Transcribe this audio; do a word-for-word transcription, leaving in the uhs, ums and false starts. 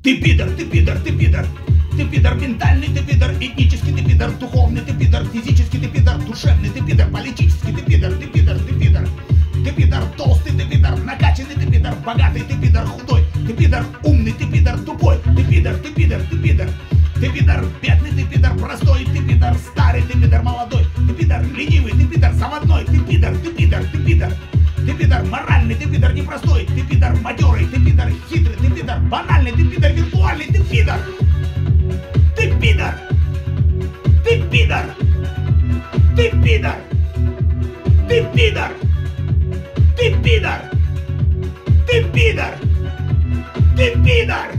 Ты пидор, ты пидор, ты пидор. Ты пидор ментальный, ты пидор этнический, ты пидор духовный, ты пидор физический, ты пидор душевный, ты пидор политический, ты пидор, ты пидор, ты пидор. Ты пидор толстый, ты пидор накачанный, ты пидор богатый, ты пидор худой, ты пидор умный, ты пидор тупой, ты пидор, ты пидор, ты пидор. Ты пидор бедный, ты пидор простой, ты пидор старый, ты пидор молодой, ты пидор ленивый, ты пидор заводной, ты пидор, ты пидор, ты пидор. Ты пидор моральный, ты пидор непростой, ты пидор матерый, ты пидор хитрый, ты пидор банальный, ты пидор виртуальный, ты пидор. Ты пидор. Ты пидор. Ты пидор. Ты пидор. Ты пидор. Ты пидор. Ты пидор.